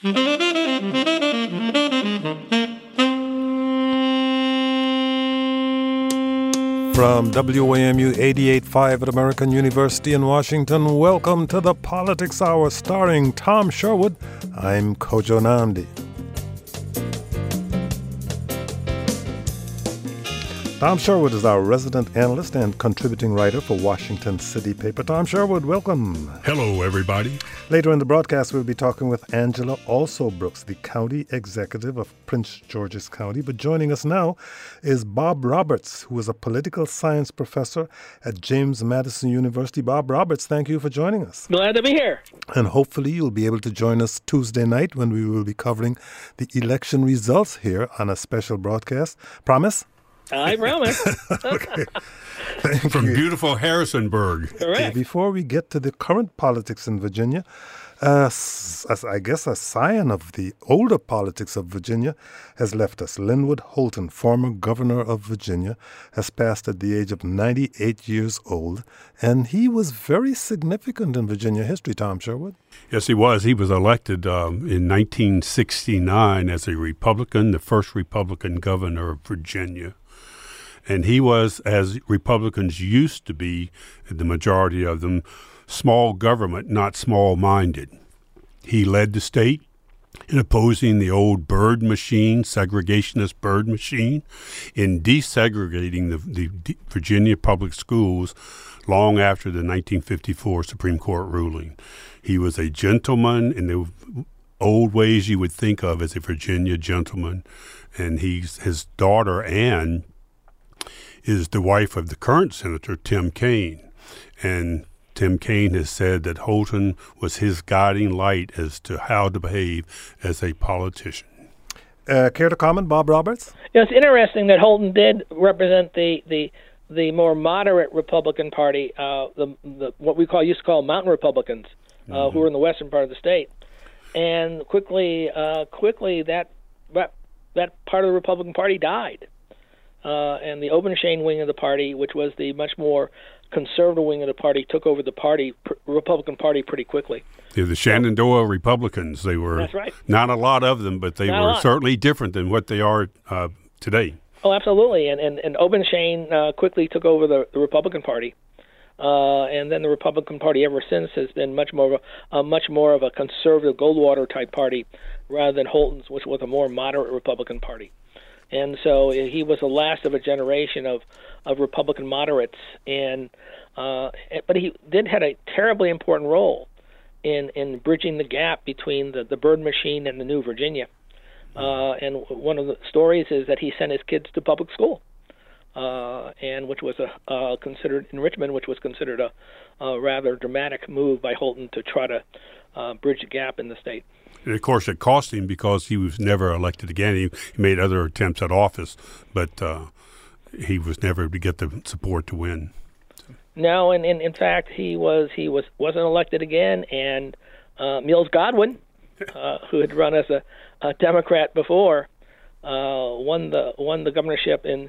From WAMU 88.5 at American University in Washington, welcome to the Politics Hour starring Tom Sherwood. I'm Kojo Nandi. Tom Sherwood is our resident analyst and contributing writer for Washington City Paper. Tom Sherwood, welcome. Hello, everybody. Later in the broadcast, we'll be talking with Angela Alsobrooks, the county executive of Prince George's County. But joining us now is Bob Roberts, who is a political science professor at James Madison University. Bob Roberts, thank you for joining us. Glad to be here. And hopefully you'll be able to join us Tuesday night when we will be covering the election results here on a special broadcast. Promise? I promise. Okay. From beautiful Harrisonburg. Correct. Okay, before we get to the current politics in Virginia, as I guess a scion of the older politics of Virginia has left us. Linwood Holton, former governor of Virginia, has passed at the age of 98 years old, and he was very significant in Virginia history, Tom Sherwood. Yes, he was. He was elected in 1969 as a Republican, the first Republican governor of Virginia. And he was, as Republicans used to be, the majority of them, small government, not small-minded. He led the state in opposing the old Byrd machine, segregationist Byrd machine, in desegregating the Virginia public schools long after the 1954 Supreme Court ruling. He was a gentleman in the old ways you would think of as a Virginia gentleman. And his daughter, Anne, is the wife of the current Senator, Tim Kaine. And Tim Kaine has said that Holton was his guiding light as to how to behave as a politician. Care to comment, Bob Roberts? Yeah, it's interesting that Holton did represent the more moderate Republican Party, what we used to call mountain Republicans, who were in the western part of the state. And quickly that part of the Republican Party died. And the Obenshain wing of the party, which was the much more conservative wing of the party, took over the Republican Party pretty quickly. Yeah, the Shenandoah Republicans, they were That's right. Not a lot of them, but they were certainly different than what they are today. Oh, absolutely. And Obenshain quickly took over the Republican Party. And then the Republican Party ever since has been much more of a conservative Goldwater type party rather than Holton's, which was a more moderate Republican Party. And so he was the last of a generation of Republican moderates, but he had a terribly important role in bridging the gap between the Byrd machine and the New Virginia. And one of the stories is that he sent his kids to public school, and which was considered in Richmond, which was considered a rather dramatic move by Holton to try to bridge the gap in the state. And of course, it cost him because he was never elected again. He made other attempts at office, but he was never to get the support to win. No, and in fact, he wasn't elected again. And Mills Godwin, who had run as a Democrat before, won the governorship in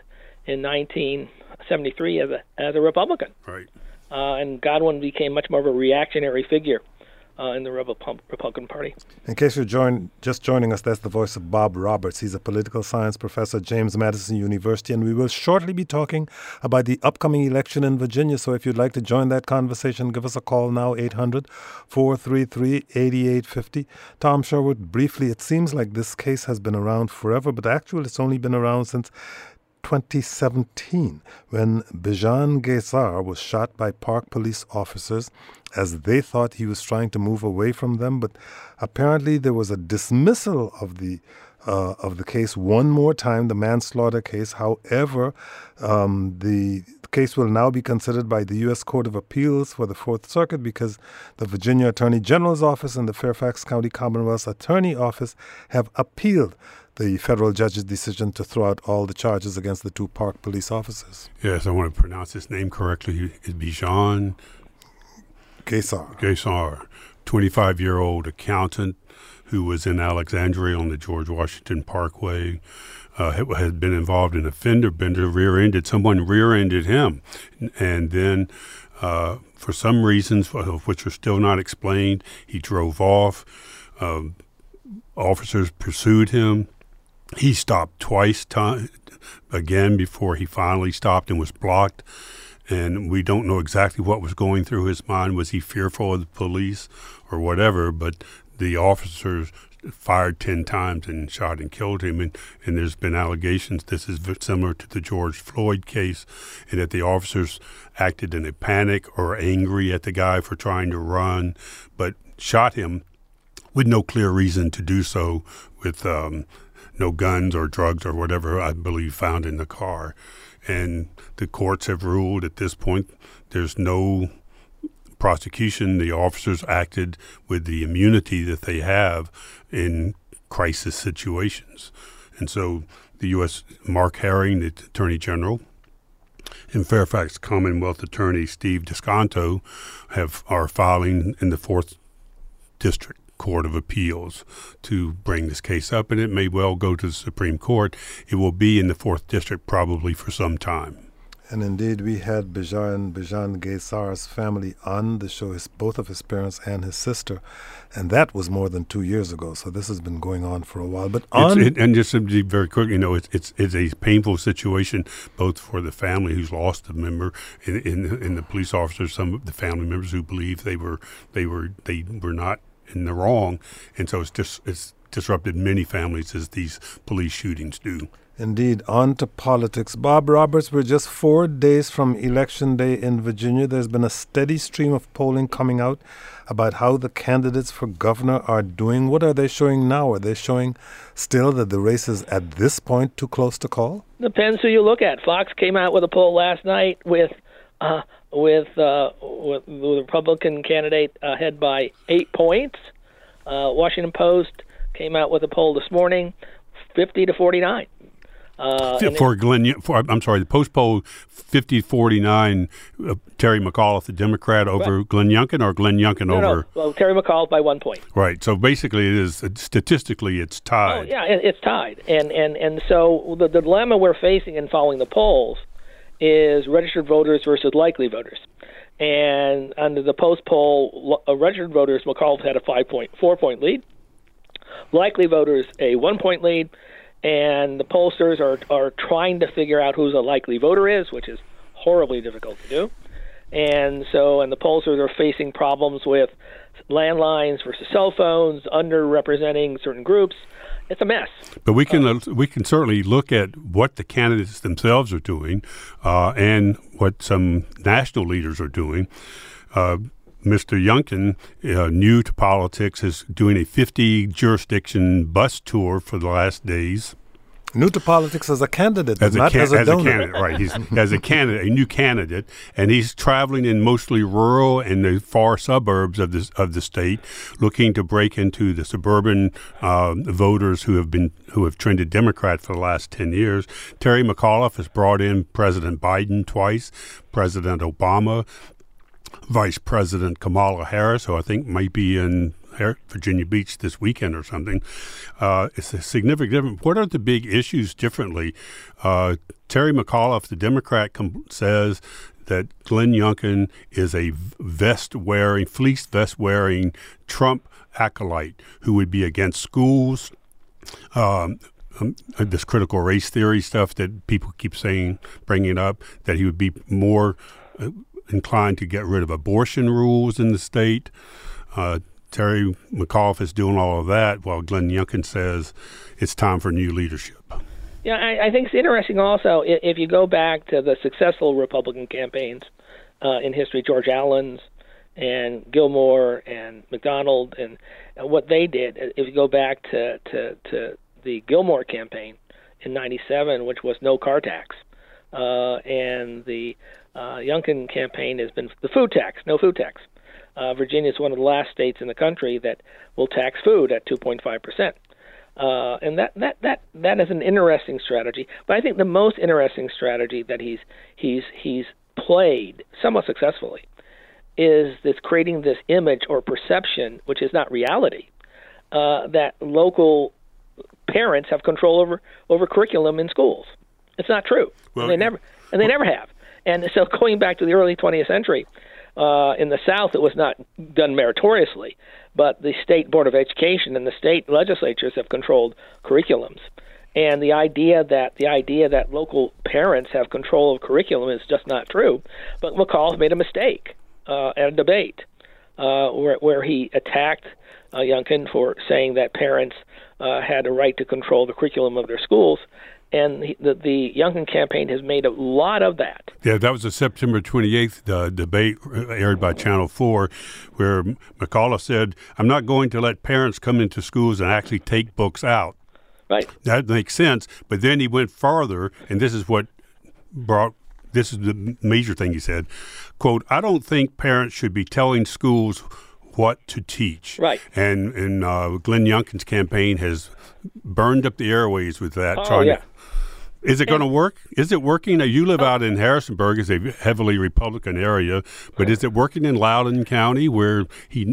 1973 as a Republican. Right. And Godwin became much more of a reactionary figure in the Republican Party. In case you're just joining us, that's the voice of Bob Roberts. He's a political science professor at James Madison University, and we will shortly be talking about the upcoming election in Virginia. So if you'd like to join that conversation, give us a call now, 800-433-8850. Tom Sherwood, briefly, it seems like this case has been around forever, but actually it's only been around since 2017, when Bijan Gaisar was shot by Park police officers as they thought he was trying to move away from them. But apparently there was a dismissal of the case one more time, the manslaughter case. However, the case will now be considered by the U.S. Court of Appeals for the Fourth Circuit because the Virginia Attorney General's Office and the Fairfax County Commonwealth's Attorney Office have appealed the federal judge's decision to throw out all the charges against the two Park police officers. Yes, I want to pronounce his name correctly. It's Bijan Gaisar, 25-year-old accountant who was in Alexandria on the George Washington Parkway, had been involved in a fender bender, someone rear-ended him. And then for some reasons, which are still not explained, he drove off. officers pursued him. He stopped twice again before he finally stopped and was blocked. And we don't know exactly what was going through his mind. Was he fearful of the police or whatever? But the officers fired 10 times and shot and killed him. And there's been allegations this is similar to the George Floyd case, and that the officers acted in a panic or angry at the guy for trying to run, but shot him with no clear reason to do so, with no guns or drugs or whatever, I believe, found in the car. And the courts have ruled at this point there's no prosecution. The officers acted with the immunity that they have in crisis situations. And so the U.S. Mark Herring, the Attorney General, and Fairfax Commonwealth Attorney Steve Descanto are filing in the 4th District Court of Appeals to bring this case up, and it may well go to the Supreme Court. It will be in the 4th District probably for some time. And indeed, we had Bijan Gaysar's family on the show, both of his parents and his sister, and that was more than 2 years ago. So this has been going on for a while. But and just to be very quick, it's a painful situation both for the family who's lost a member, and the police officers, some of the family members who believe they were not in the wrong, and so it's disrupted many families, as these police shootings do. Indeed. On to politics. Bob Roberts, we're just 4 days from Election Day in Virginia. There's been a steady stream of polling coming out about how the candidates for governor are doing. What are they showing now? Are they showing still that the race is at this point too close to call? Depends who you look at. Fox came out with a poll last night with the Republican candidate ahead by 8 points. Washington Post came out with a poll this morning, 50-49. The Post poll 50-49. Terry McAuliffe, the Democrat, over right. Glenn Youngkin, or Glenn Youngkin over? No. Well, Terry McAuliffe by 1 point. Right. So basically, it is statistically it's tied. Oh yeah, it's tied, and so the dilemma we're facing in following the polls is registered voters versus likely voters. And under the Post poll, registered voters, McAuliffe had a 4-point lead. Likely voters, a 1-point lead. And the pollsters are trying to figure out who the likely voter is, which is horribly difficult to do. And the pollsters are facing problems with landlines versus cell phones, underrepresenting certain groups. It's a mess. But we can certainly look at what the candidates themselves are doing, and what some national leaders are doing. Mr. Youngkin, new to politics, is doing a 50-jurisdiction bus tour for the last days. New to politics as a candidate, not as a donor. Candidate, right. He's as a candidate, a new candidate, and he's traveling in mostly rural and the far suburbs of the state, looking to break into the suburban voters who have trended Democrat for the last 10 years. Terry McAuliffe has brought in President Biden twice, President Obama, Vice President Kamala Harris, who I think might be in Virginia Beach this weekend or something. It's a significant difference. What are the big issues differently? Terry McAuliffe, the Democrat, says that Glenn Youngkin is a fleece vest-wearing Trump acolyte who would be against schools, this critical race theory stuff that people keep bringing up, that he would be more inclined to get rid of abortion rules in the state. Terry McAuliffe is doing all of that, while Glenn Youngkin says it's time for new leadership. Yeah, I think it's interesting also, if you go back to the successful Republican campaigns in history, George Allen's and Gilmore and McDonald, and what they did. If you go back to the Gilmore campaign in '97, which was no car tax, and the Youngkin campaign has been the food tax, no food tax. Virginia is one of the last states in the country that will tax food at 2.5%. And that is an interesting strategy. But I think the most interesting strategy that he's played somewhat successfully is this creating this image or perception, which is not reality, that local parents have control over curriculum in schools. It's not true. Well, and they never have. And so going back to the early 20th century, In the South, it was not done meritoriously, but the State Board of Education and the state legislatures have controlled curriculums. And the idea that local parents have control of curriculum is just not true. But McAuliffe made a mistake at a debate where he attacked Youngkin for saying that parents had a right to control the curriculum of their schools. And the Youngkin campaign has made a lot of that. Yeah, that was the September 28th debate aired by Channel 4, where McAuliffe said, "I'm not going to let parents come into schools and actually take books out." Right. That makes sense. But then he went farther, and this is the major thing he said, quote, "I don't think parents should be telling schools what to teach." Right. And Glenn Youngkin's campaign has burned up the airways with that. Is it going to work? Is it working? Now, you live out in Harrisonburg. It's a heavily Republican area, but is it working in Loudoun County where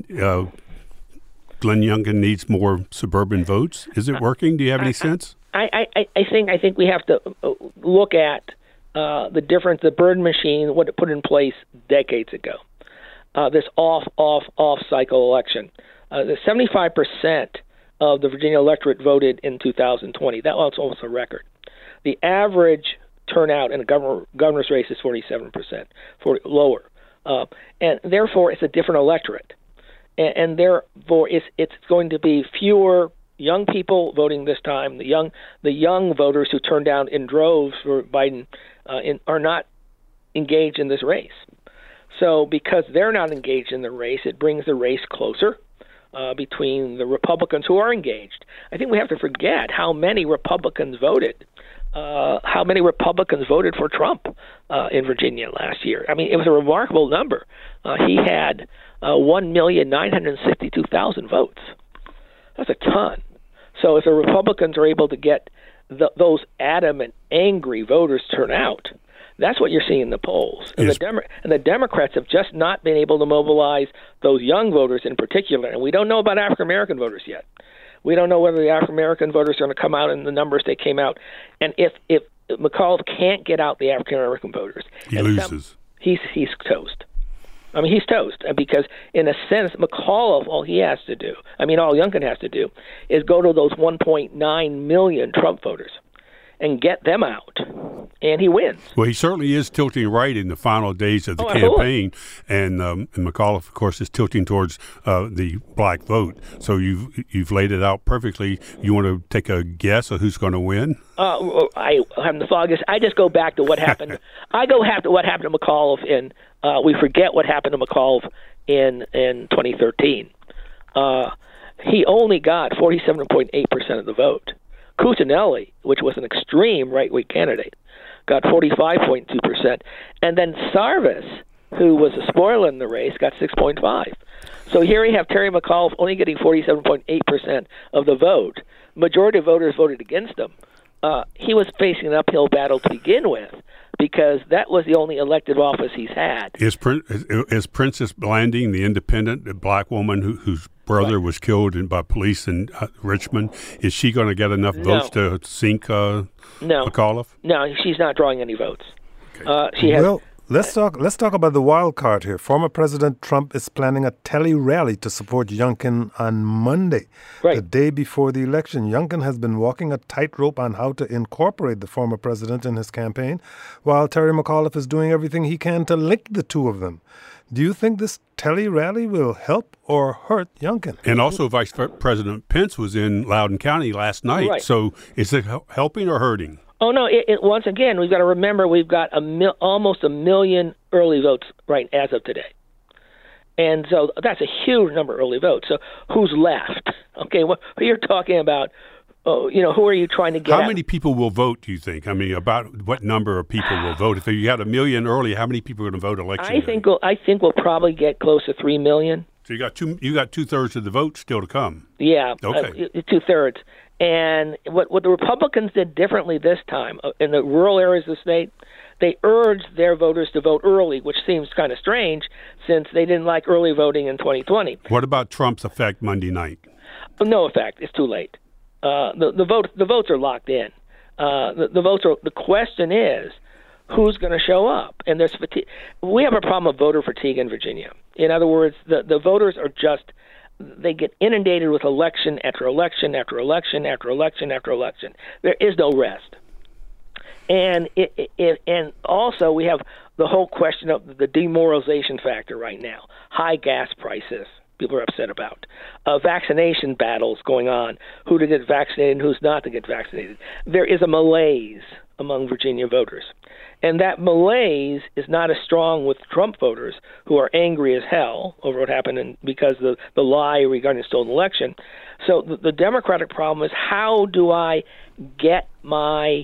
Glenn Youngkin needs more suburban votes? Is it working? Do you have any sense? I think we have to look at the difference, the Byrd machine, what it put in place decades ago. This off cycle election. The 75% of the Virginia electorate voted in 2020. That was almost a record. The average turnout in a governor's race is 47%, lower, and therefore it's a different electorate, and therefore it's going to be fewer young people voting this time. The young voters who turned down in droves for Biden are not engaged in this race. So because they're not engaged in the race, it brings the race closer between the Republicans who are engaged. I think we have to forget how many Republicans voted. How many Republicans voted for Trump in Virginia last year? I mean, it was a remarkable number. He had 1,962,000 votes. That's a ton. So if the Republicans are able to get those adamant, angry voters turn out, that's what you're seeing in the polls. And, yes. The Democrats have just not been able to mobilize those young voters in particular. And we don't know about African-American voters yet. We don't know whether the African-American voters are going to come out in the numbers they came out. And if McAuliffe can't get out the African-American voters, he loses. He's toast. I mean, he's toast because, in a sense, McAuliffe, all Youngkin has to do is go to those 1.9 million Trump voters and get them out, and he wins. Well, he certainly is tilting right in the final days of the campaign, and McAuliffe, of course, is tilting towards the black vote. So you've laid it out perfectly. You want to take a guess of who's going to win? I haven't the foggiest. I just go back to what happened. I go back to what happened to McAuliffe in. We forget what happened to McAuliffe in 2013. He only got 47.8% of the vote. Cuccinelli, which was an extreme right-wing candidate, got 45.2%. And then Sarvis, who was a spoiler in the race, got 6.5%. So here you have Terry McAuliffe only getting 47.8% of the vote. Majority of voters voted against him. He was facing an uphill battle to begin with because that was the only elected office he's had. Is Princess Blanding, the independent black woman whose brother was killed by police in Richmond, is she going to get enough votes to sink McAuliffe? No, she's not drawing any votes. Okay. Let's talk about the wild card here. Former President Trump is planning a tele-rally to support Youngkin on Monday, the day before the election. Youngkin has been walking a tightrope on how to incorporate the former president in his campaign, while Terry McAuliffe is doing everything he can to link the two of them. Do you think this tele-rally will help or hurt Youngkin? And also Vice President Pence was in Loudoun County last night. Right. So is it helping or hurting? Oh, no. Once again, we've got to remember we've got almost a million early votes right as of today. And so that's a huge number of early votes. So who's left? Okay, well, you're talking about, who are you trying to get How many people will vote, do you think? I mean, about what number of people will vote? If you had a million early, how many people are going to vote election day? I think we'll probably get close to 3 million. So you got 2/3 of the vote still to come. Yeah, okay, 2/3. And what the Republicans did differently this time in the rural areas of the state, they urged their voters to vote early, which seems kind of strange since they didn't like early voting in 2020. What about Trump's effect Monday night? No effect. It's too late. The votes are locked in. The votes are. The question is, who's going to show up. And there's fatigue. We have a problem of voter fatigue in Virginia. In other words, the voters are just, they get inundated with election after election after election after election after election. There is no rest. And and also we have the whole question of the demoralization factor right now. High gas prices, people are upset about. Vaccination battles going on, who to get vaccinated and who's not to get vaccinated. There is a malaise among Virginia voters. And that malaise is not as strong with Trump voters, who are angry as hell over what happened because of the lie regarding the stolen election. So the Democratic problem is, how do I get my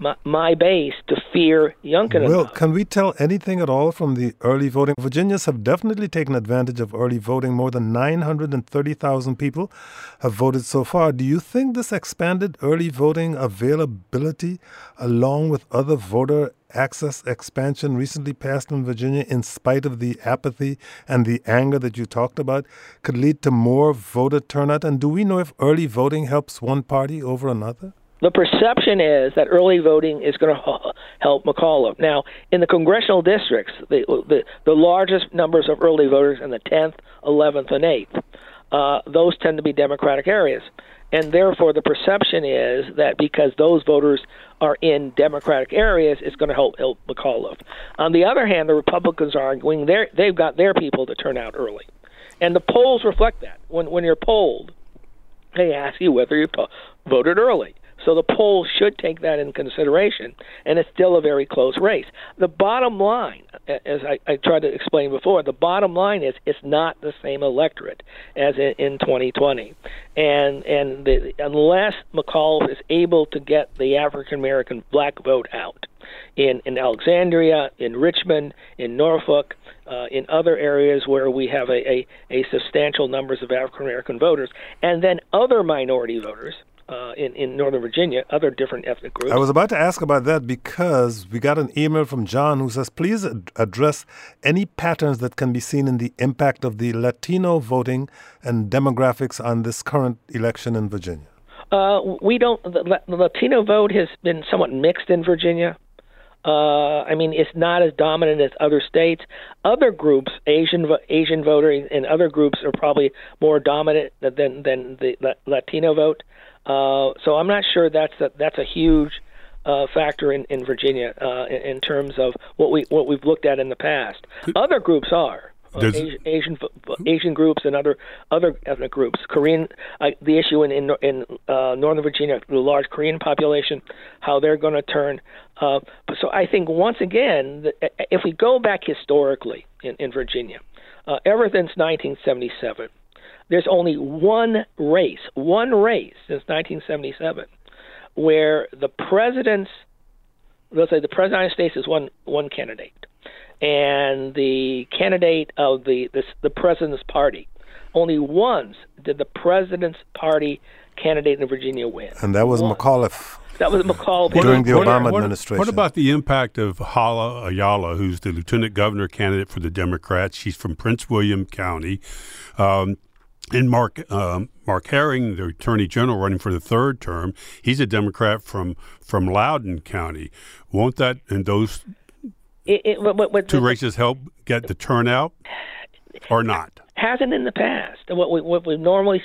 base to fear Youngkin Well, enough? can we tell anything at all from the early voting? Virginians have definitely taken advantage of early voting. More than 930,000 people have voted so far. Do you think this expanded early voting availability, along with other voter access expansion recently passed in Virginia, in spite of the apathy and the anger that you talked about, could lead to more voter turnout? And do we know if early voting helps one party over another? The perception is that early voting is going to help McAuliffe. Now, in the congressional districts, the largest numbers of early voters in the 10th, 11th, and 8th, those tend to be Democratic areas. And therefore, the perception is that because those voters are in Democratic areas, it's going to help McAuliffe. On the other hand, the Republicans are arguing they've got their people to turn out early. And the polls reflect that. When you're polled, they ask you whether you voted early. So the polls should take that into consideration, and it's still a very close race. The bottom line, as I tried to explain before, the bottom line is it's not the same electorate as in 2020. And unless McAuliffe is able to get the African-American black vote out in Alexandria, in Richmond, in Norfolk, in other areas where we have a substantial numbers of African-American voters, and then other minority voters, in Northern Virginia, other different ethnic groups. I was about to ask about that because we got an email from John who says, please address any patterns that can be seen in the impact of the Latino voting and demographics on this current election in Virginia. We don't. The Latino vote has been somewhat mixed in Virginia. I mean, it's not as dominant as other states. Other groups, Asian voters and other groups, are probably more dominant than the Latino vote. So I'm not sure that's a huge factor in Virginia in terms of what we've looked at in the past. Other groups are. Asian groups and other ethnic groups. Korean, the issue in Northern Virginia, the large Korean population, how they're going to turn. So I think once again, if we go back historically in Virginia, ever since 1977, there's only one race since 1977, where the president of the United States is one candidate. And the candidate of the president's party, only once did the president's party candidate in Virginia win. And that was McAuliffe. That was McAuliffe. During the Obama administration. What about the impact of Hala Ayala, who's the lieutenant governor candidate for the Democrats? She's from Prince William County. And Mark Herring, the attorney general running for the third term, he's a Democrat from Loudoun County. Won't that and those two races help get the turnout, or not? Hasn't in the past. What we've normally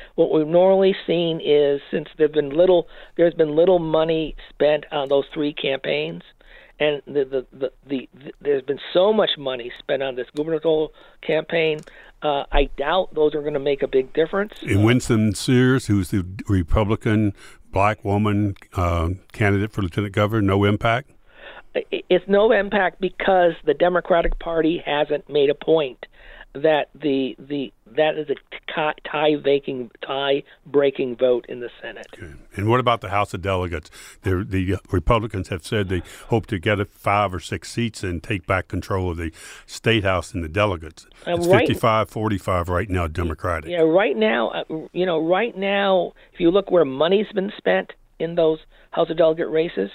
seen is, since there's been little money spent on those three campaigns, and there's been so much money spent on this gubernatorial campaign. I doubt those are going to make a big difference. And Winston Sears, who's the Republican black woman candidate for lieutenant governor, no impact? It's no impact because the Democratic Party hasn't made a point that that is a tie-breaking vote in the Senate. Okay. And what about the House of Delegates? The Republicans have said they hope to get 5 or 6 seats and take back control of the State House and the delegates. It's 55-45 right now, Democratic. Yeah, right now, if you look where money's been spent in those House of Delegate races,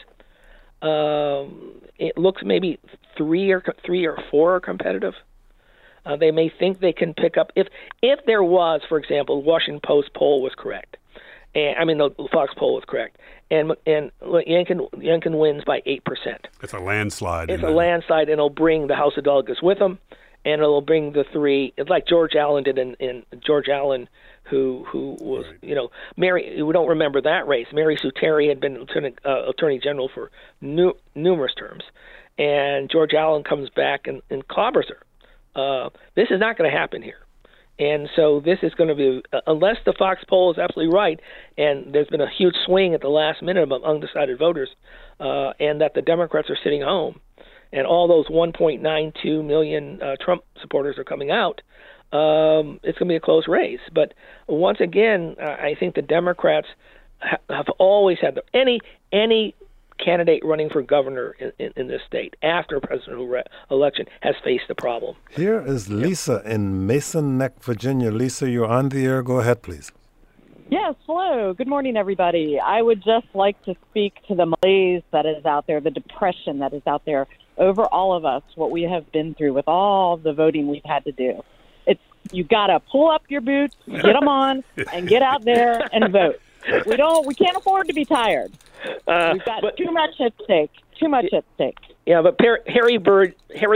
it looks maybe 3 or 4 are competitive. They may think they can pick up if there was, for example, the Washington Post poll was correct, And I mean, the Fox poll was correct. And Youngkin wins by 8%. It's a landslide. It's a landslide, and it'll bring the House of Delegates with them, and it'll bring the three. It's like George Allen did in George Allen, who was, right. Mary. We don't remember that race. Mary Sue Terry had been Attorney General for numerous terms, and George Allen comes back and clobbers her. This is not going to happen here. And so this is going to be, unless the Fox poll is absolutely right, and there's been a huge swing at the last minute among undecided voters, and that the Democrats are sitting home, and all those 1.92 million Trump supporters are coming out, it's going to be a close race. But once again, I think the Democrats have always had any candidate running for governor in this state after a presidential election has faced the problem. Here is Lisa in Mason Neck, Virginia. Lisa, you're on the air. Go ahead, please. Yes, hello. Good morning, everybody. I would just like to speak to the malaise that is out there, the depression that is out there over all of us, what we have been through with all the voting we've had to do. You got to pull up your boots, get them on, and get out there and vote. We can't afford to be tired. We've got too much at stake. Yeah, but Harry Byrd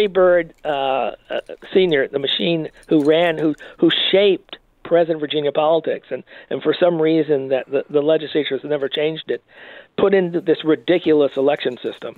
Sr., the machine who shaped present Virginia politics, and for some reason that the legislature has never changed it, put into this ridiculous election system,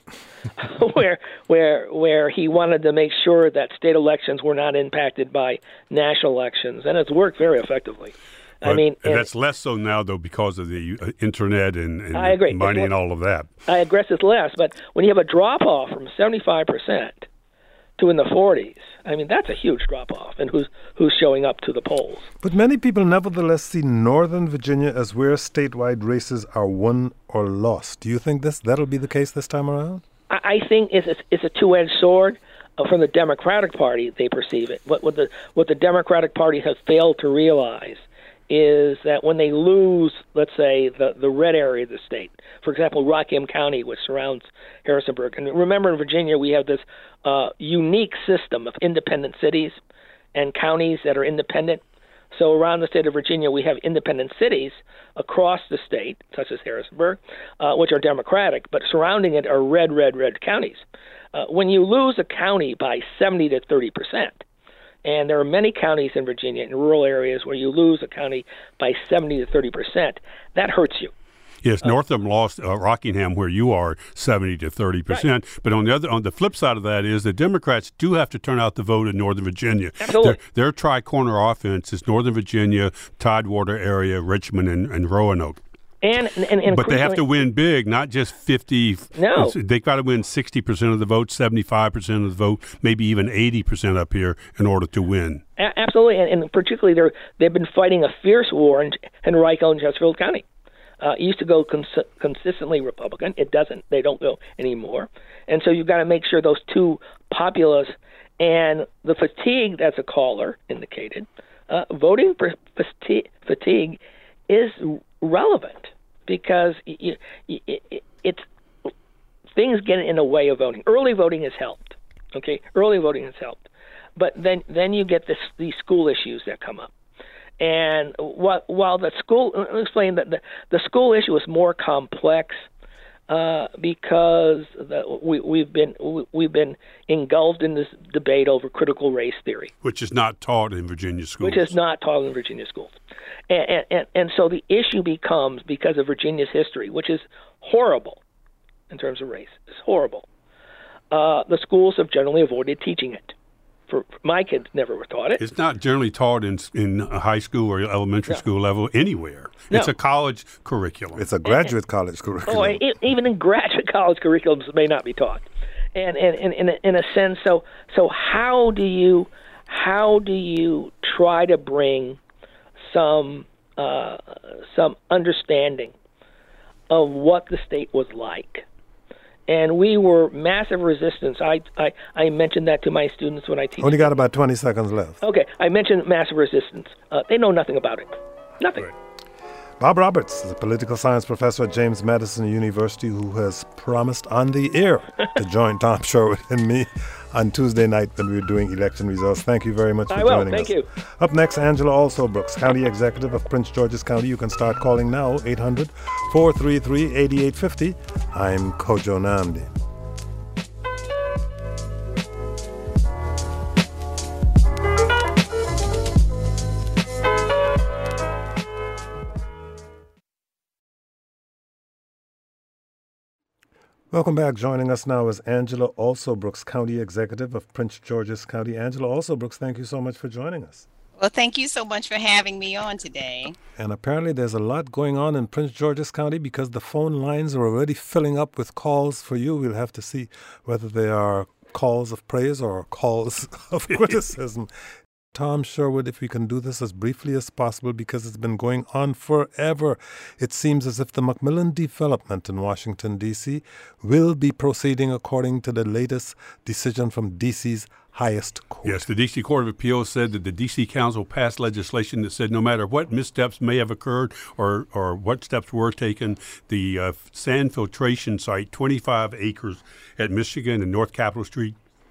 where he wanted to make sure that state elections were not impacted by national elections, and it's worked very effectively. But, I mean, and that's less so now, though, because of the internet and I agree. money and all of that. I agree it's less, but when you have a drop-off from 75% to in the 40s, I mean, that's a huge drop-off, and who's showing up to the polls. But many people nevertheless see Northern Virginia as where statewide races are won or lost. Do you think that'll be the case this time around? I think it's a two-edged sword. From the Democratic Party, they perceive it. What the Democratic Party has failed to realize is that when they lose, let's say, the red area of the state, for example, Rockingham County, which surrounds Harrisonburg. And remember, in Virginia, we have this unique system of independent cities and counties that are independent. So around the state of Virginia, we have independent cities across the state, such as Harrisonburg, which are Democratic, but surrounding it are red counties. When you lose a county by 70 to 30%, and there are many counties in Virginia in rural areas where you lose a county by 70 to 30%, that hurts you. Yes, Northam lost Rockingham, where you are, 70 to 30%. Right. But on the flip side of that is the Democrats do have to turn out the vote in Northern Virginia. Absolutely. Their tri-corner offense is Northern Virginia, Tidewater area, Richmond, and Roanoke. But they have to win big, not just 50. No. They've got to win 60% of the vote, 75% of the vote, maybe even 80% up here in order to win. Absolutely, and particularly they've been fighting a fierce war in Henrico and Chesterfield County. It used to go consistently Republican. It doesn't. They don't go anymore. And so you've got to make sure those two populace and the fatigue that's a caller indicated, voting fatigue is relevant because it's things get in the way of voting. Early voting has helped. Okay, early voting has helped, but then you get these school issues that come up. And while the school, let me explain that the school issue is more complex because we've been engulfed in this debate over critical race theory, which is not taught in Virginia schools. And so the issue becomes, because of Virginia's history, which is horrible in terms of race, it's horrible. The schools have generally avoided teaching it. For my kids never were taught it. It's not generally taught in high school or elementary school level anywhere. No. It's a college curriculum. It's a graduate college curriculum. Even in graduate college curriculums, it may not be taught. And in a sense, so how do you try to bring some understanding of what the state was like? And we were massive resistance. I mentioned that to my students when I teach. Only got about 20 seconds left. Okay. I mentioned massive resistance. They know nothing about it. Nothing. Right. Bob Roberts is a political science professor at James Madison University who has promised on the air to join Tom Sherwood and me on Tuesday night when we're doing election results. Thank you very much for joining us. Thank you. Up next, Angela Alsobrooks, County Executive of Prince George's County. You can start calling now, 800-433-8850. I'm Kojo Namdi. Welcome back. Joining us now is Angela Alsobrooks, County Executive of Prince George's County. Angela Alsobrooks, thank you so much for joining us. Well, thank you so much for having me on today. And apparently there's a lot going on in Prince George's County because the phone lines are already filling up with calls for you. We'll have to see whether they are calls of praise or calls of criticism. Tom Sherwood, if we can do this as briefly as possible because it's been going on forever. It seems as if the McMillan development in Washington, D.C. will be proceeding according to the latest decision from D.C.'s highest court. Yes, the D.C. Court of Appeals said that the D.C. Council passed legislation that said no matter what missteps may have occurred or what steps were taken, the sand filtration site, 25 acres at Michigan and North Capitol Street,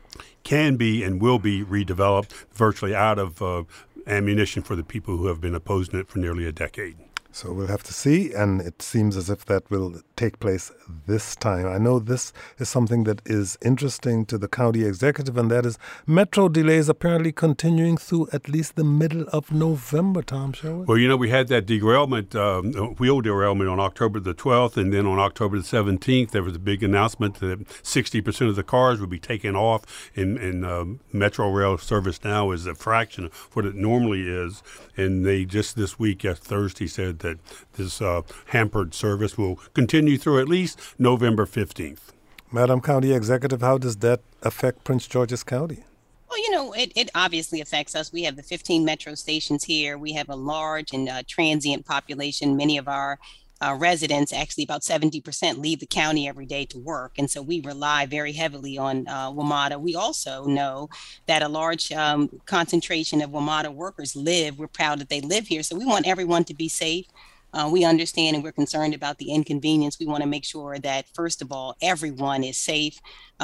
can be and will be redeveloped virtually out of ammunition for the people who have been opposing it for nearly a decade. So we'll have to see, and it seems as if that will take place this time. I know this is something that is interesting to the county executive, and that is metro delays apparently continuing through at least the middle of November, Tom Sherwood. Well, we had that derailment, wheel derailment on October the 12th, and then on October the 17th, there was a big announcement that 60% of the cars would be taken off, and Metro Rail service now is a fraction of what it normally is. And they just this week, Thursday, said that this hampered service will continue through at least November 15th. Madam County Executive, how does that affect Prince George's County? Well, it obviously affects us. We have the 15 metro stations here. We have a large and transient population. Many of our residents, actually about 70%, leave the county every day to work. And so we rely very heavily on WMATA. We also know that a large concentration of WMATA workers live. We're proud that they live here. So we want everyone to be safe. We understand and we're concerned about the inconvenience. We want to make sure that, first of all, everyone is safe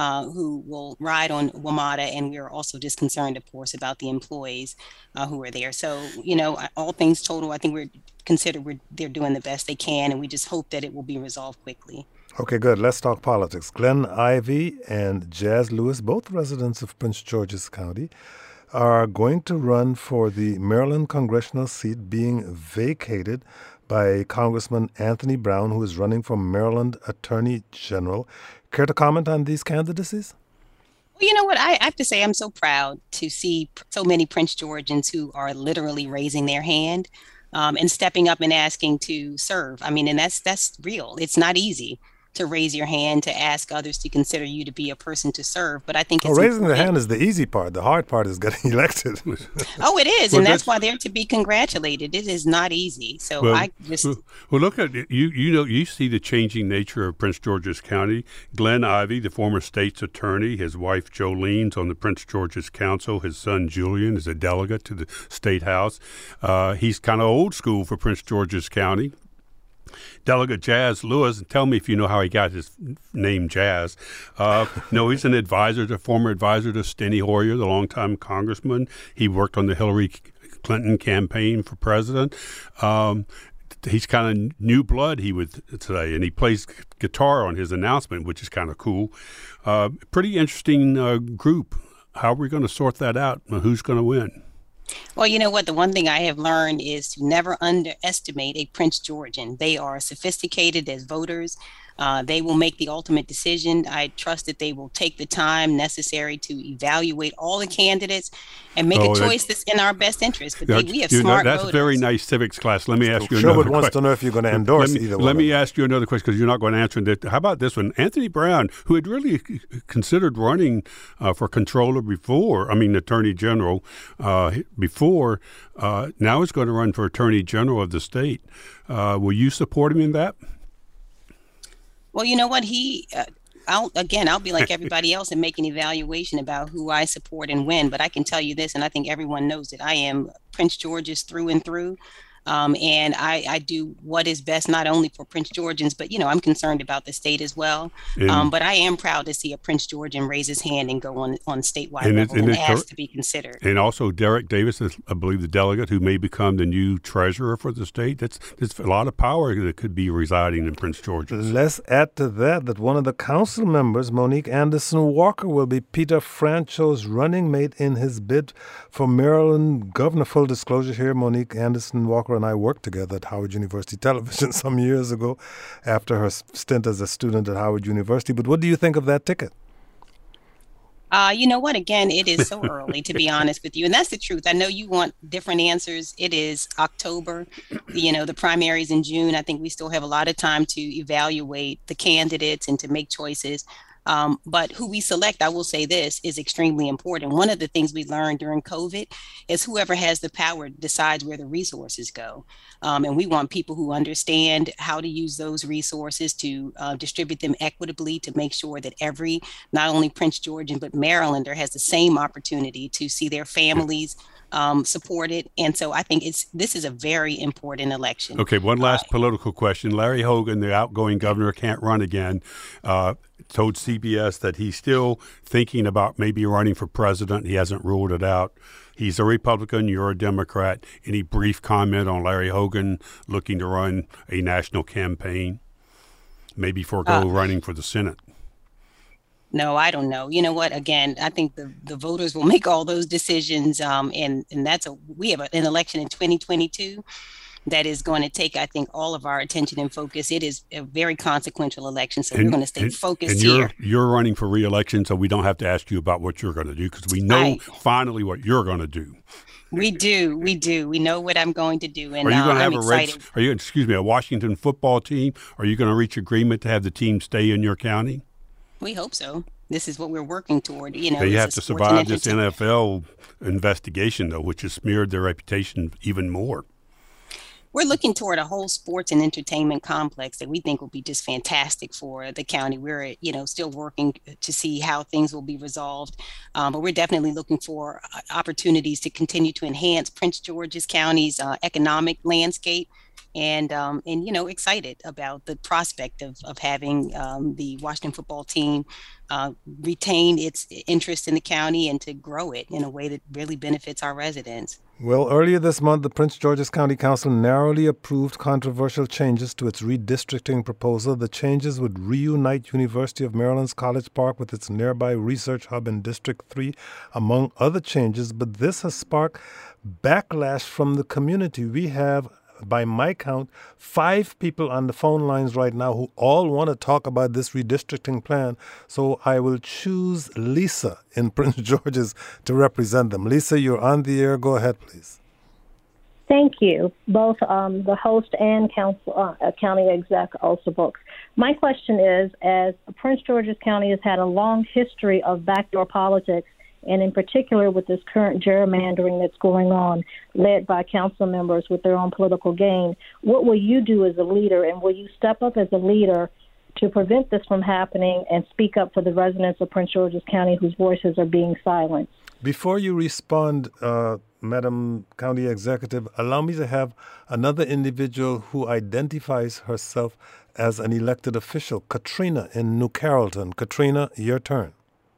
who will ride on WMATA. And we're also just concerned, of course, about the employees who are there. So, all things total, I think they're doing the best they can. And we just hope that it will be resolved quickly. Okay, good. Let's talk politics. Glenn Ivey and Jazz Lewis, both residents of Prince George's County, are going to run for the Maryland congressional seat being vacated by Congressman Anthony Brown, who is running for Maryland Attorney General. Care to comment on these candidacies? Well, you know what? I have to say I'm so proud to see so many Prince Georgians who are literally raising their hand and stepping up and asking to serve. I mean, and that's real. It's not easy to raise your hand, to ask others to consider you to be a person to serve. But I think it's raising the hand is the easy part. The hard part is getting elected. Oh, it is. And that's why they're to be congratulated. It is not easy. So well, look at it. You see the changing nature of Prince George's County. Glenn Ivey, the former state's attorney, his wife Jolene's on the Prince George's Council. His son Julian is a delegate to the State House. He's kind of old school for Prince George's County. Delegate Jazz Lewis, tell me if you know how he got his name Jazz. No, he's an former advisor to Steny Hoyer, the longtime congressman. He worked on the Hillary Clinton campaign for president. He's kind of new blood, he would say, and he plays guitar on his announcement, which is kind of cool. Pretty interesting group. How are we going to sort that out? Who's going to win? Well, you know what? The one thing I have learned is to never underestimate a Prince Georgian. They are sophisticated as voters. They will make the ultimate decision. I trust that they will take the time necessary to evaluate all the candidates and make a choice that's in our best interest. But we have smart that's voters. Very nice civics class. Let me ask you another question. Sherwood wants to know if you're going to endorse either one. Let me ask you another question because you're not going to answer it. How about this one? Anthony Brown, who had really considered running for controller Attorney General before, now is going to run for Attorney General of the state. Will you support him in that? Well, you know what? I'll be like everybody else and make an evaluation about who I support and when. But I can tell you this, and I think everyone knows that I am Prince George's through and through. And I do what is best, not only for Prince Georgians, but, I'm concerned about the state as well. But I am proud to see a Prince Georgian raise his hand and go on statewide level and ask to be considered. And also Derek Davis is, I believe, the delegate who may become the new treasurer for the state. There's a lot of power that could be residing in Prince George's. Let's add to that one of the council members, Monique Anderson Walker, will be Peter Francho's running mate in his bid for Maryland governor. Full disclosure here, Monique Anderson Walker and I worked together at Howard University Television some years ago after her stint as a student at Howard University. But what do you think of that ticket? You know what? Again, it is so early, to be honest with you. And that's the truth. I know you want different answers. It is October. The primaries in June. I think we still have a lot of time to evaluate the candidates and to make choices. But who we select, I will say this, is extremely important. One of the things we learned during COVID is whoever has the power decides where the resources go. And we want people who understand how to use those resources to distribute them equitably, to make sure that every, not only Prince Georgian, but Marylander has the same opportunity to see their families supported. And so I think this is a very important election. Okay, one last political question. Larry Hogan, the outgoing governor, can't run again. Told CBS that he's still thinking about maybe running for president. He hasn't ruled it out. He's a Republican. You're a Democrat. Any brief comment on Larry Hogan looking to run a national campaign, maybe forego running for the Senate? No, I don't know. You know what? Again, I think the voters will make all those decisions. And we have an election in 2022 that is going to take, I think, all of our attention and focus. It is a very consequential election, so we're going to stay focused here. You're running for re-election, so we don't have to ask you about what you're going to do because we know finally what you're going to do. We do. We know what I'm going to do, and are you going to have a Washington football team? Are you going to reach agreement to have the team stay in your county? We hope so. This is what we're working toward. They have to survive this NFL investigation, though, which has smeared their reputation even more. We're looking toward a whole sports and entertainment complex that we think will be just fantastic for the county. We're, still working to see how things will be resolved. But we're definitely looking for opportunities to continue to enhance Prince George's County's economic landscape. And excited about the prospect of having the Washington football team retain its interest in the county and to grow it in a way that really benefits our residents. Well, earlier this month, the Prince George's County Council narrowly approved controversial changes to its redistricting proposal. The changes would reunite University of Maryland's College Park with its nearby research hub in District 3, among other changes. But this has sparked backlash from the community. We have, by my count, 5 people on the phone lines right now who all want to talk about this redistricting plan. So I will choose Lisa in Prince George's to represent them. Lisa, you're on the air. Go ahead, please. Thank you, both the host and county exec Alsobooks. My question is, as Prince George's County has had a long history of backdoor politics, and in particular with this current gerrymandering that's going on, led by council members with their own political gain, what will you do as a leader, and will you step up as a leader to prevent this from happening and speak up for the residents of Prince George's County whose voices are being silenced? Before you respond, Madam County Executive, allow me to have another individual who identifies herself as an elected official, Katrina in New Carrollton. Katrina, your turn.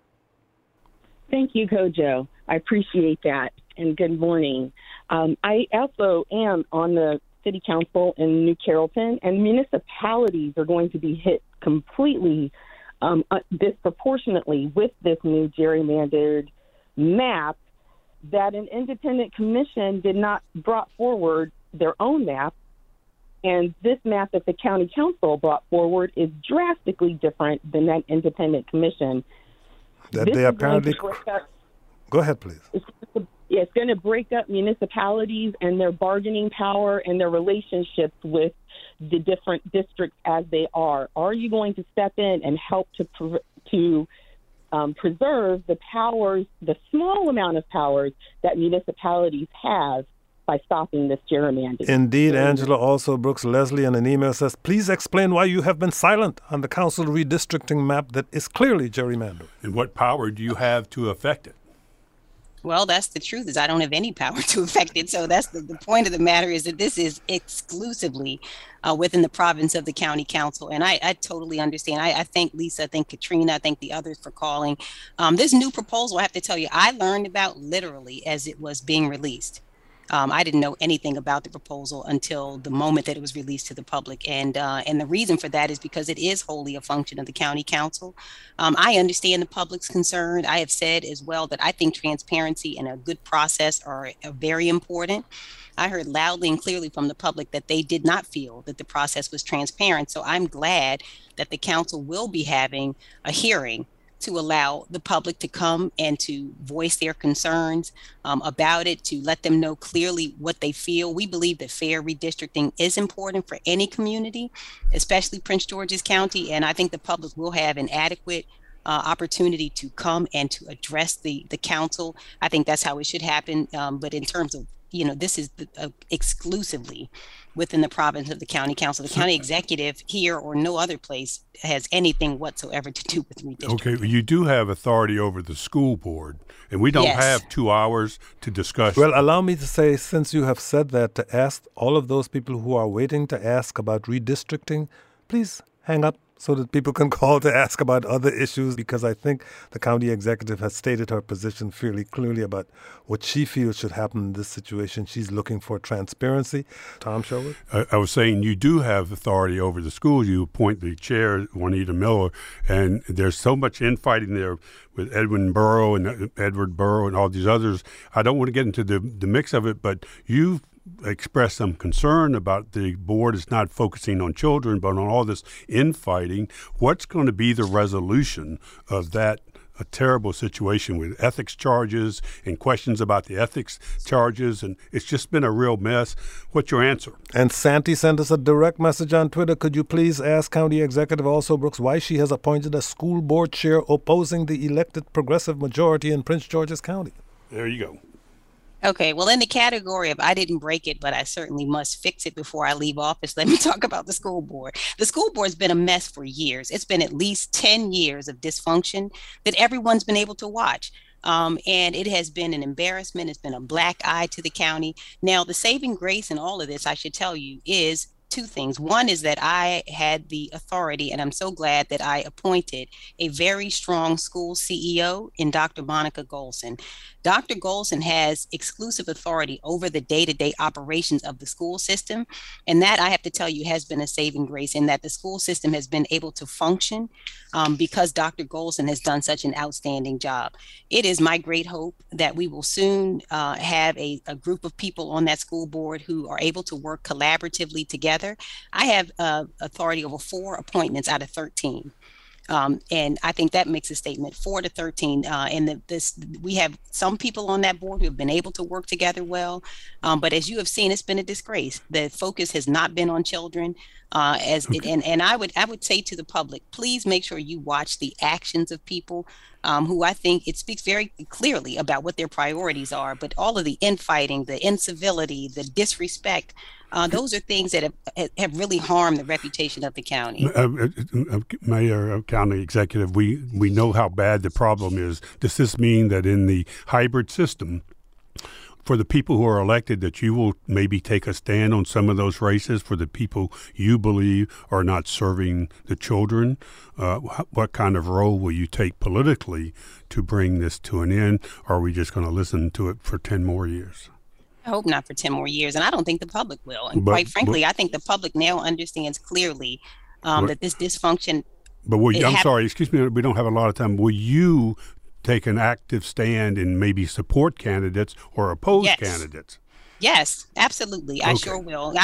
Thank you, Kojo. I appreciate that, and good morning. I also am on the City Council in New Carrollton, and municipalities are going to be hit completely disproportionately with this new gerrymandered map that an independent commission did not brought forward their own map. And this map that the county council brought forward is drastically different than that independent commission. That they apparently... Go ahead, please. It's going to break up municipalities and their bargaining power and their relationships with the different districts as they are. Are you going to step in and help to preserve the powers, the small amount of powers that municipalities have by stopping this gerrymandering? Indeed, Angela also Brooks Leslie in an email says, please explain why you have been silent on the council redistricting map that is clearly gerrymandered. And what power do you have to affect it? Well, that's the truth, is I don't have any power to affect it. So that's the point of the matter, is that this is exclusively within the province of the county council. And I totally understand. I thank Lisa, I thank Katrina, I thank the others for calling. This new proposal, I have to tell you, I learned about literally as it was being released. I didn't know anything about the proposal until the moment that it was released to the public. And the reason for that is because it is wholly a function of the county council. I understand the public's concern. I have said as well that I think transparency and a good process are very important. I heard loudly and clearly from the public that they did not feel that the process was transparent. So I'm glad that the council will be having a hearing to allow the public to come and to voice their concerns about it, to let them know clearly what they feel. We believe that fair redistricting is important for any community, especially Prince George's County. And I think the public will have an adequate opportunity to come and to address the council. I think that's how it should happen. But in terms of, this is exclusively within the province of the county council. The county executive here or no other place has anything whatsoever to do with redistricting. Okay, you do have authority over the school board, and we don't have 2 hours to discuss. Well, allow me to say, since you have said that, to ask all of those people who are waiting to ask about redistricting, please hang up so that people can call to ask about other issues, because I think the county executive has stated her position fairly clearly about what she feels should happen in this situation. She's looking for transparency. Tom Sherwood? I was saying you do have authority over the schools. You appoint the chair, Juanita Miller, and there's so much infighting there with Edward Burrow and all these others. I don't want to get into the mix of it, but you've expressed some concern about the board is not focusing on children, but on all this infighting. What's going to be the resolution of that a terrible situation with ethics charges and questions about the ethics charges, and it's just been a real mess? What's your answer? And Santi sent us a direct message on Twitter. Could you please ask County Executive also Brooks why she has appointed a school board chair opposing the elected progressive majority in Prince George's County? There you go. Okay, well, in the category of I didn't break it, but I certainly must fix it before I leave office, let me talk about the school board. The school board's been a mess for years. It's been at least 10 years of dysfunction that everyone's been able to watch. And it has been an embarrassment. It's been a black eye to the county. Now, the saving grace in all of this, I should tell you, is two things. One is that I had the authority, and I'm so glad that I appointed a very strong school CEO in Dr. Monica Golson. Dr. Golson has exclusive authority over the day-to-day operations of the school system. And that, I have to tell you, has been a saving grace in that the school system has been able to function because Dr. Golson has done such an outstanding job. It is my great hope that we will soon have a group of people on that school board who are able to work collaboratively together. I have authority over 4 appointments out of 13. And I think that makes a statement, 4 to 13. And we have some people on that board who have been able to work together well. But as you have seen, it's been a disgrace. The focus has not been on children. And I would say to the public, please make sure you watch the actions of people who I think it speaks very clearly about what their priorities are. But all of the infighting, the incivility, the disrespect, those are things that have really harmed the reputation of the county. Mayor, county executive, we know how bad the problem is. Does this mean that in the hybrid system, for the people who are elected, that you will maybe take a stand on some of those races for the people you believe are not serving the children? What kind of role will you take politically to bring this to an end? Or are we just going to listen to it for 10 more years? I hope not for 10 more years. And I don't think the public will. And quite frankly, I think the public now understands clearly that this dysfunction. But I'm sorry, excuse me, we don't have a lot of time. Will you take an active stand and maybe support candidates or oppose candidates? Yes, absolutely. Okay. I sure will.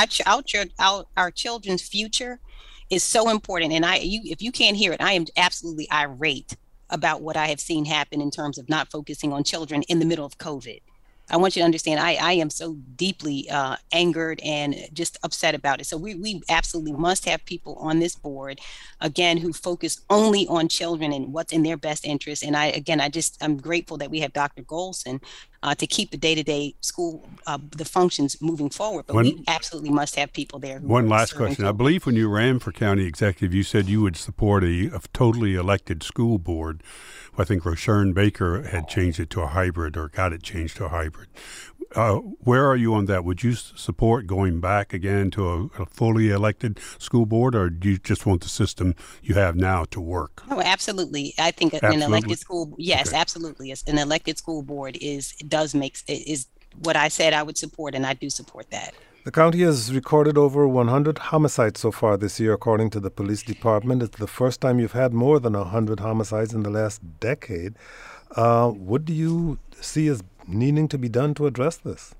Our children's future is so important. And if you can't hear it, I am absolutely irate about what I have seen happen in terms of not focusing on children in the middle of COVID. I want you to understand, I am so deeply angered and just upset about it. So we absolutely must have people on this board, again, who focus only on children and what's in their best interest. And I'm grateful that we have Dr. Golson to keep the day-to-day school, the functions moving forward. But we absolutely must have people there. One last question. I believe when you ran for county executive, you said you would support a totally elected school board. I think Roshern Baker had changed it to a hybrid or got it changed to a hybrid. Where are you on that? Would you support going back again to a fully elected school board, or do you just want the system you have now to work? Oh, absolutely. I think an elected school, yes, okay. Absolutely. An elected school board is what I said I would support, and I do support that. The county has recorded over 100 homicides so far this year, according to the police department. It's the first time you've had more than 100 homicides in the last decade. What do you see as needing to be done to address this?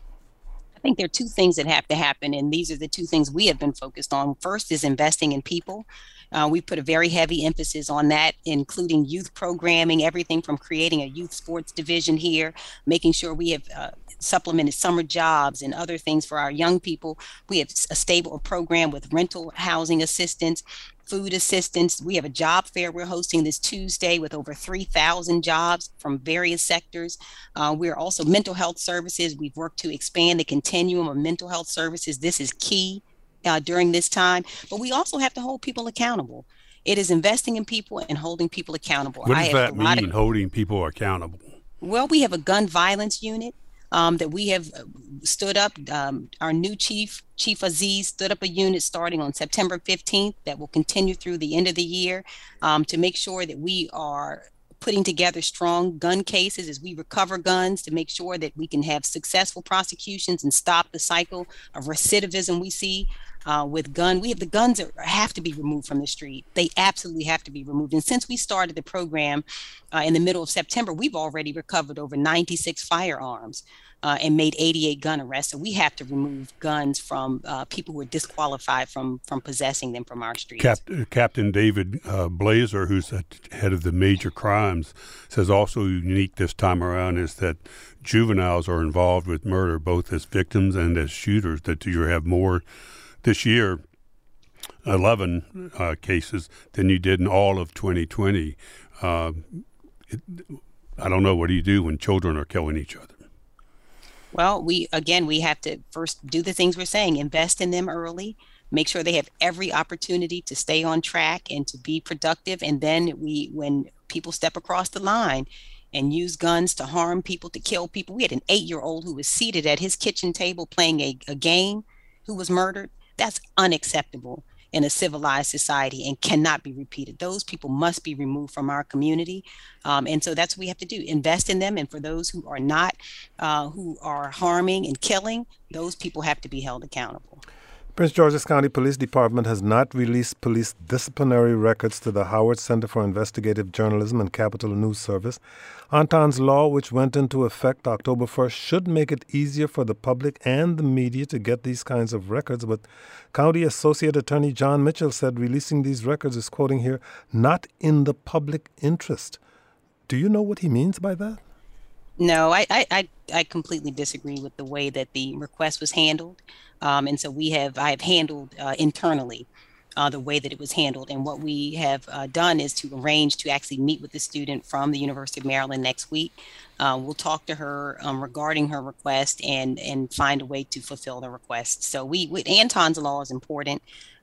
I think there are two things that have to happen, and these are the two things we have been focused on. First is investing in people. We put a very heavy emphasis on that, including youth programming, everything from creating a youth sports division here, making sure we have supplemented summer jobs and other things for our young people. We have a stable program with rental housing assistance, food assistance. We have a job fair we're hosting this Tuesday with over 3,000 jobs from various sectors. We're also mental health services. We've worked to expand the continuum of mental health services. This is key during this time, but we also have to hold people accountable. It is investing in people and holding people accountable. What does that mean, holding people accountable? Well, we have a gun violence unit that we have stood up. Our new Chief Aziz stood up a unit starting on September 15th that will continue through the end of the year to make sure that we are putting together strong gun cases as we recover guns to make sure that we can have successful prosecutions and stop the cycle of recidivism we see with gun. We have the guns that have to be removed from the street. They absolutely have to be removed. And since we started the program in the middle of September, we've already recovered over 96 firearms and made 88 gun arrests. So we have to remove guns from people who are disqualified from possessing them from our streets. Captain David Blazer, who's the head of the major crimes, says also unique this time around is that juveniles are involved with murder, both as victims and as shooters, that you have more this year, 11 cases than you did in all of 2020. I don't know. What do you do when children are killing each other? Well, we have to first do the things we're saying, invest in them early, make sure they have every opportunity to stay on track and to be productive. And then when people step across the line and use guns to harm people, to kill people. We had an 8-year-old who was seated at his kitchen table playing a game who was murdered. That's unacceptable in a civilized society and cannot be repeated. Those people must be removed from our community. And so that's what we have to do, invest in them. And for those who are not, who are harming and killing, those people have to be held accountable. Prince George's County Police Department has not released police disciplinary records to the Howard Center for Investigative Journalism and Capital News Service. Anton's law, which went into effect October 1st, should make it easier for the public and the media to get these kinds of records. But County Associate Attorney John Mitchell said releasing these records is, quoting here, not in the public interest. Do you know what he means by that? No, I completely disagree with the way that the request was handled. And so I have handled internally the way that it was handled. And what we have done is to arrange to actually meet with the student from the University of Maryland next week. We'll talk to her regarding her request and find a way to fulfill the request. So Anton's law is important.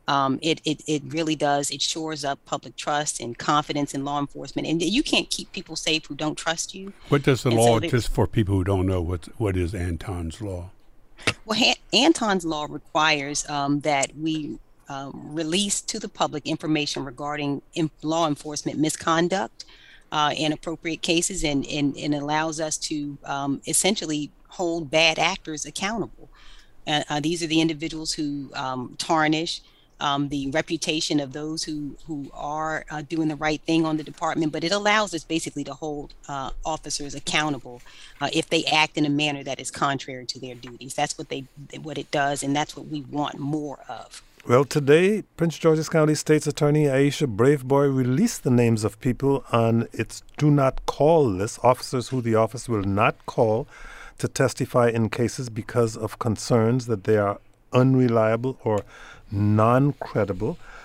It really does. It shores up public trust and confidence in law enforcement. And you can't keep people safe who don't trust you. What does the law, just for people who don't know, what is Anton's law? Well, Anton's law requires that we release to the public information regarding law enforcement misconduct in appropriate cases, and allows us to essentially hold bad actors accountable. These are the individuals who tarnish the reputation of those who are doing the right thing on the department, but it allows us basically to hold officers accountable if they act in a manner that is contrary to their duties. That's what it does, and that's what we want more of. Well, today, Prince George's County State's Attorney Aisha Braveboy released the names of people on its do not call list, officers who the office will not call to testify in cases because of concerns that they are unreliable or non-credible.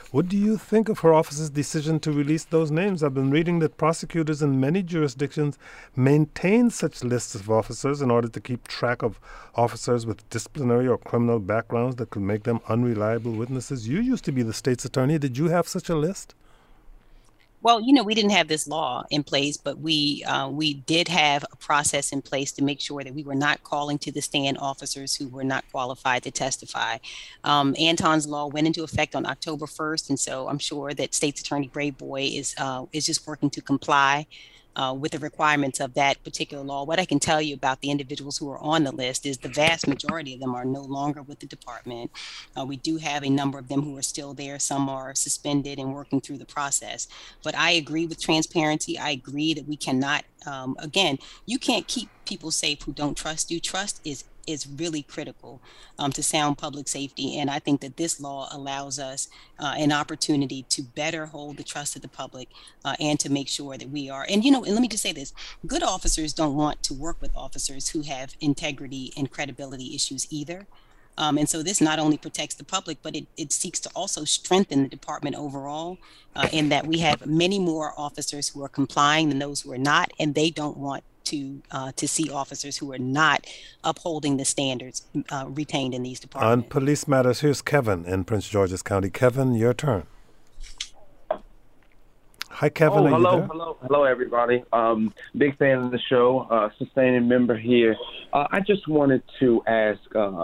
What do you think of her office's decision to release those names? I've been reading that prosecutors in many jurisdictions maintain such lists of officers in order to keep track of officers with disciplinary or criminal backgrounds that could make them unreliable witnesses. You used to be the state's attorney. Did you have such a list? Well, we didn't have this law in place, but we did have a process in place to make sure that we were not calling to the stand officers who were not qualified to testify. Anton's law went into effect on October 1st, and so I'm sure that State's Attorney Brave Boy is just working to comply with the requirements of that particular law. What I can tell you about the individuals who are on the list is the vast majority of them are no longer with the department. We do have a number of them who are still there. Some are suspended and working through the process. But I agree with transparency. I agree that we cannot, again, you can't keep people safe who don't trust you. Trust is really critical to sound public safety. And I think that this law allows us an opportunity to better hold the trust of the public and to make sure that we are, and let me just say this, good officers don't want to work with officers who have integrity and credibility issues either. And so this not only protects the public, but it seeks to also strengthen the department overall in that we have many more officers who are complying than those who are not, and they don't want to see officers who are not upholding the standards retained in these departments. On police matters, here's Kevin in Prince George's County. Kevin, your turn. Hi, Kevin. Hello, everybody. Big fan of the show, sustaining member here. I just wanted to ask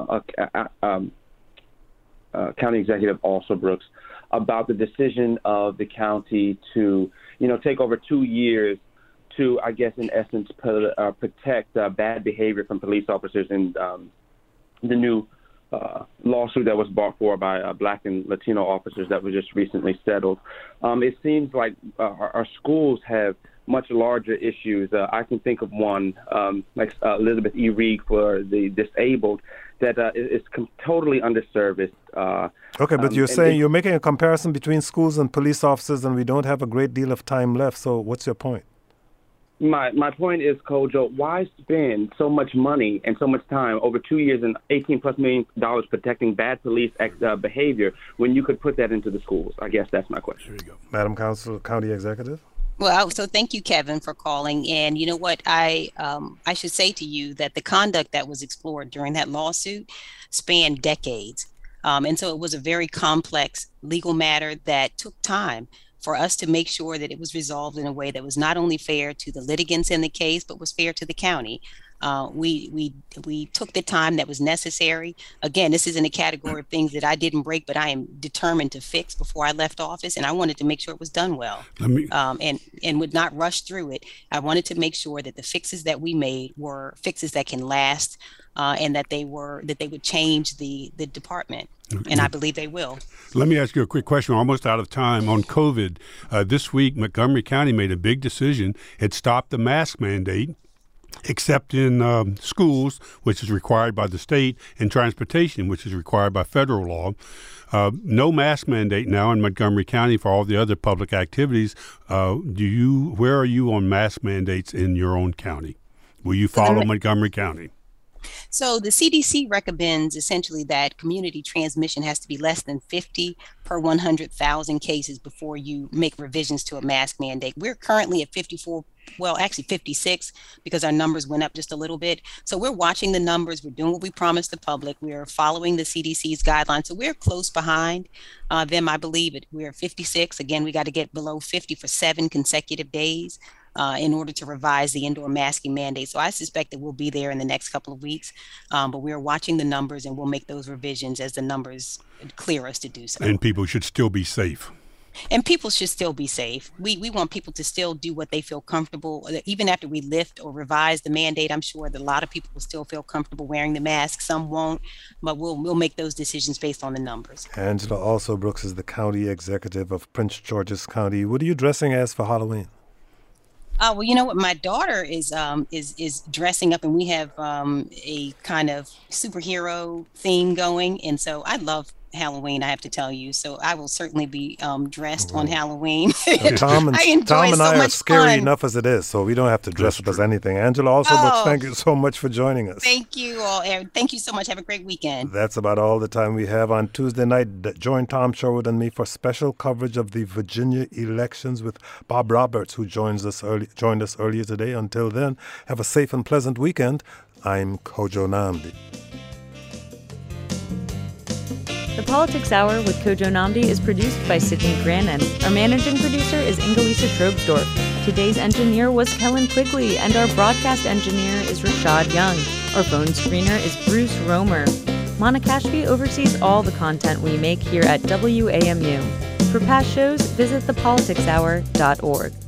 County Executive Alsobrooks about the decision of the county to, take over 2 years to, I guess, in essence, protect bad behavior from police officers in the new lawsuit that was brought forward by Black and Latino officers that was just recently settled. It seems like our schools have much larger issues. I can think of one, like Elizabeth E. Reed for the disabled, that is totally underserviced. Okay, but you're saying you're making a comparison between schools and police officers, and we don't have a great deal of time left. So what's your point? My point is, Kojo, why spend so much money and so much time over 2 years and $18+ million protecting bad police behavior when you could put that into the schools? I guess that's my question. There you go. Madam County Executive. Well, so thank you, Kevin, for calling. And you know what? I should say to you that the conduct that was explored during that lawsuit spanned decades. And so it was a very complex legal matter that took time for us to make sure that it was resolved in a way that was not only fair to the litigants in the case, but was fair to the county. We took the time that was necessary. Again, this is in a category of things that I didn't break, but I am determined to fix before I left office, and I wanted to make sure it was done well, and would not rush through it. I wanted to make sure that the fixes that we made were fixes that can last, and that they would change the department. And I believe they will. Let me ask you a quick question. We're almost out of time on COVID. This week, Montgomery County made a big decision. It stopped the mask mandate, except in schools, which is required by the state, and transportation, which is required by federal law. No mask mandate now in Montgomery County for all the other public activities. Where are you on mask mandates in your own county? Will you follow Montgomery County? So the CDC recommends essentially that community transmission has to be less than 50 per 100,000 cases before you make revisions to a mask mandate. We're currently at 54, well, actually 56, because our numbers went up just a little bit. So we're watching the numbers. We're doing what we promised the public. We are following the CDC's guidelines. So we're close behind them, I believe. We're 56. Again, we got to get below 50 for 7 consecutive days. In order to revise the indoor masking mandate. So I suspect that we'll be there in the next couple of weeks, but we're watching the numbers and we'll make those revisions as the numbers clear us to do so. And people should still be safe. And people should still be safe. We want people to still do what they feel comfortable. Even after we lift or revise the mandate, I'm sure that a lot of people will still feel comfortable wearing the mask. Some won't, but we'll make those decisions based on the numbers. Angela Alsobrooks is the county executive of Prince George's County. What are you dressing as for Halloween? Well, you know what? My daughter is dressing up, and we have a kind of superhero theme going. And so I love Halloween, I have to tell you. So I will certainly be dressed on Halloween. Tom and I are scary fun. enough as it is, so we don't have to dress up as anything. Angela Alsobrooks, thank you so much for joining us. Thank you all. Thank you so much. Have a great weekend. That's about all the time we have on Tuesday night. Join Tom Sherwood and me for special coverage of the Virginia elections with Bob Roberts, who joined us earlier today. Until then, have a safe and pleasant weekend. I'm Kojo Nnamdi. The Politics Hour with Kojo Nnamdi is produced by Sydney Grannon. Our managing producer is Ingelisa Trobsdorf. Today's engineer was Kellen Quigley, and our broadcast engineer is Rashad Young. Our phone screener is Bruce Romer. Monica Ashby oversees all the content we make here at WAMU. For past shows, visit thepoliticshour.org.